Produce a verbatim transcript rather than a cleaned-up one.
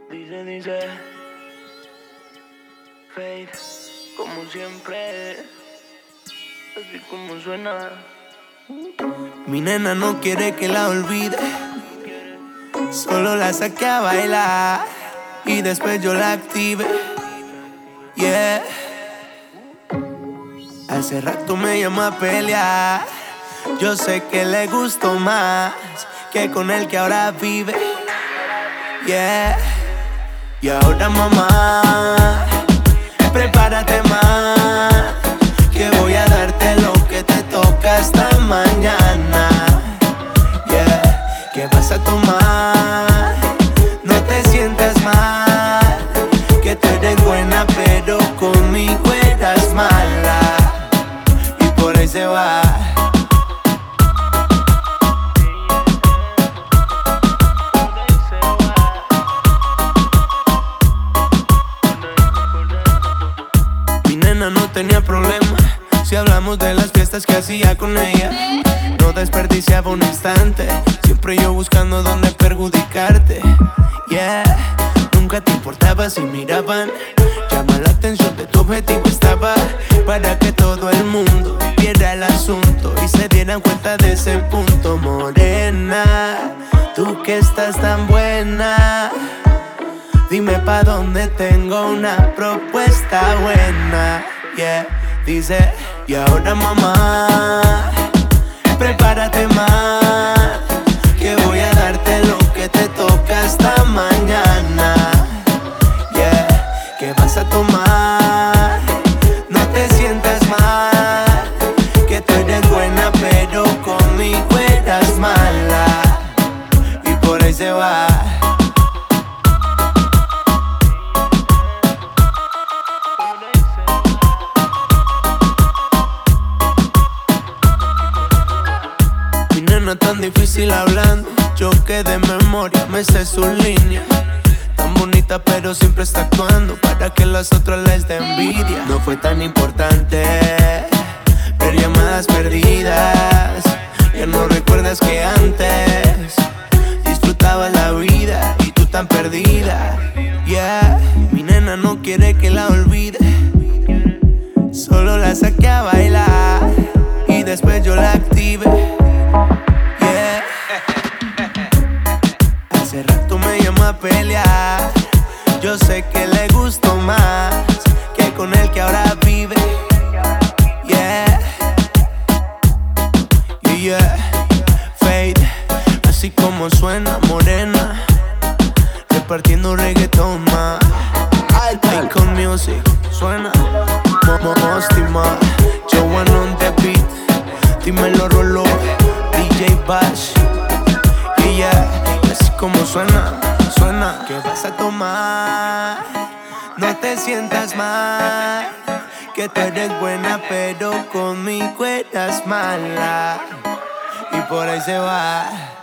Dice, dice, Faith, como siempre, así como suena. Mi nena no quiere que la olvide, solo la saqué a bailar y después yo la active. Yeah. Hace rato me llama a pelear. Yo sé que le gustó más que con el que ahora vive. Yeah. Y ahora mamá, prepárate más, que voy a darte lo que te toca hasta mañana. Yeah. ¿Qué vas a tomar? No te sientas mal, que tú eres buena pero conmigo eras mala. Y por ahí se va. No tenía problema si hablamos de las fiestas que hacía con ella. No desperdiciaba un instante, siempre yo buscando dónde perjudicarte. Yeah, nunca te importaba si miraban. Llama la atención de tu objetivo estaba para que todo el mundo viera el asunto y se dieran cuenta de ese punto. Morena, tú que estás tan buena, dime pa' dónde tengo una propuesta buena. Yeah, dice, y ahora mamá, prepárate más, que voy a darte lo que te toca hasta mañana. Yeah, ¿qué vas a tomar? No te sientas mal, que tú eres buena pero conmigo eras mala. Y por ahí se va. No es tan difícil hablando, yo que de memoria me sé su línea. Tan bonita pero siempre está actuando para que las otras les dé envidia. No fue tan importante ver llamadas perdidas. Ya no recuerdas que antes disfrutabas la vida y tú tan perdida. Yeah, mi nena no quiere que la olvide, solo la saqué a bailar y después yo la active. Hace rato me llama a pelear. Yo sé que le gustó más que con el que ahora vive. Yeah, yeah, yeah. Faith, así como suena, morena, repartiendo reggaeton más. Icon Music, suena Momo Mostima, Joan on the beat. Dímelo Rolo, D J Bash. Yeah, yeah. Así como suena, suena. ¿Qué vas a tomar? No te sientas mal, que tú eres buena pero conmigo eras mala. Y por ahí se va.